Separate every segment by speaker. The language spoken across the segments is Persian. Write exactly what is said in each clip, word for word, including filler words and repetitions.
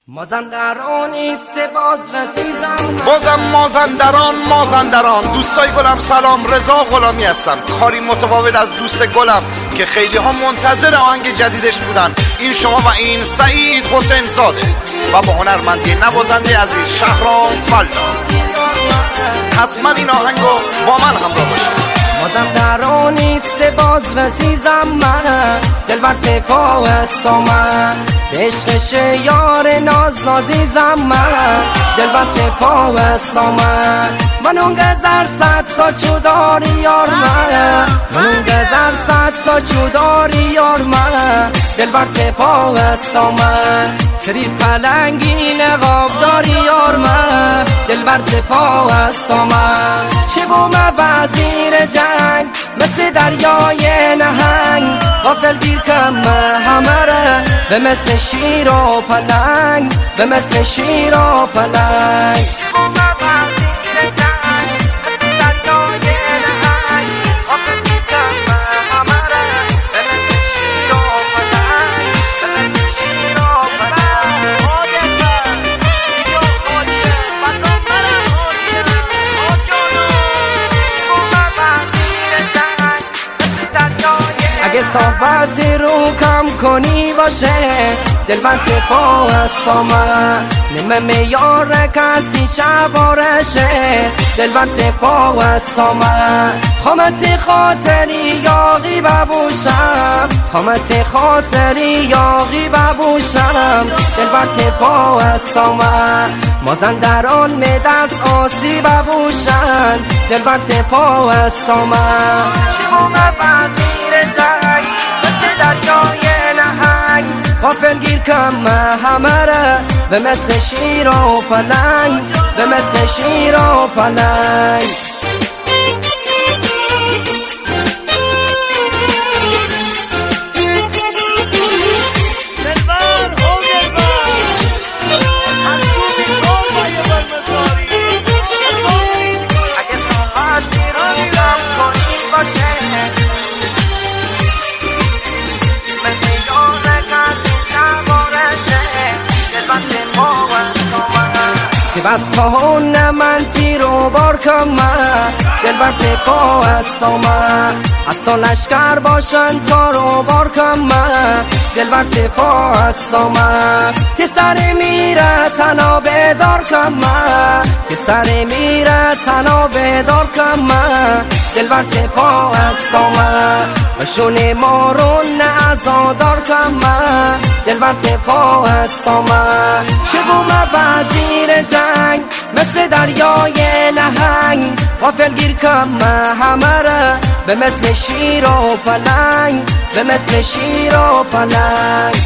Speaker 1: مازندران است باز رسیدم،
Speaker 2: بازم مازندران مازندران دوستای گلم سلام، رضا غلامی هستم. کاری متفاوت از دوست گلم که خیلی ها منتظر آهنگ جدیدش بودن. این شما و این سعید حسین زاده و با هنرمندی نوازنده عزیز شهرام فلا. حتما این آهنگو با من همراه باشید.
Speaker 1: مازندران است باز رسیدم من، دل بر سپاه هستم من، به عشقش یار ناز نازیزم من، دل بر سپاه هستم من. من اون گذر صد تا چوداری یار من، من اون گذر صد تا چوداری یار من، دل بر سپاه هستم من. فری پلنگی نقاب داری یار من، دل بر سپاه هستم من. شبوم وزیر جنگ مثل دریای نهنگ، غافل گیر کم همه ره به مثل شیر و پلنگ، به مثل شیر و پلنگ. اگه صحبت رو کم کنی باشه، دل من سپاه هستم من. نمه میار کسی شبارشه، دل من سپاه هستم من. خامت خاطری یاغی ببوشم، خامت خاطری یاغی ببوشم، دل بر سپاه هستم من. مازندران می دست آسی ببوشن، دل بر سپاه هستم من. شبوم وزیر جنگ مثل دریای نهنگ، غافل گیر کم همه ره به مثل شیر و پلنگ، به مثل شیر و پلنگ. بس کهون من تیر و بار کم، دل بر سپاه هستم من. حتی لشکر باشن تار و بار کم، دل بر سپاه هستم من. که سر میره تنها بیدار کم، که سر میره تنها بیدار کم، دل بر سپاه هستم من. و شونه مارون ازادار کم، دل بر سپاه هستم من. شبوم وزیر جنگ مثل دریای نهنگ، غافل گیر کم همه ره به مثل شیر و پلنگ، به مثل شیر و پلنگ.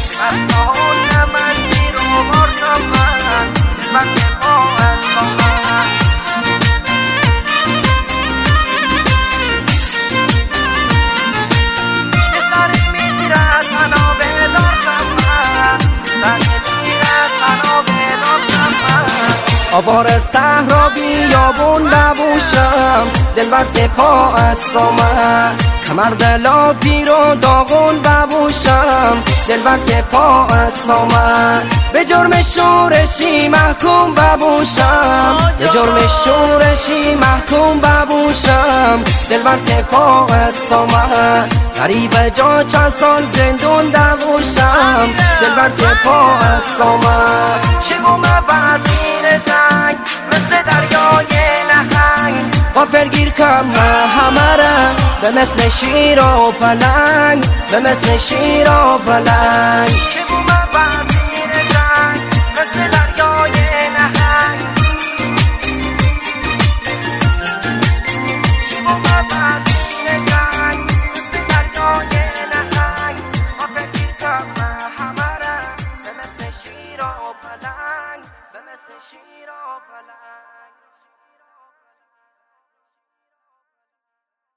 Speaker 1: آوار صحرا بیابون ببوشم، دل بر سپاه هستم من. کمر دلا پیر و داغون ببوشم، دل بر سپاه هستم من. به جرم شورشی محکوم ببوشم، به جرم شورشی محکوم ببوشم، دل بر سپاه هستم من. غریب جا چند سال زندون دووشم، دل بر سپاه هستم من. شبوم وزیر جنگ مثل دریای نهنگ، غافل گیر کم همه ره به مثل شیر و پلنگ، به مثل شیر و پلنگ. شبوم وزیر جنگ مثل دریای نهنگ، شبوم وزیر جنگ مثل دریای نهنگ، غافل گیر کم همه ره به مثل شیر و پلنگ، به مثل شیر و پلنگ.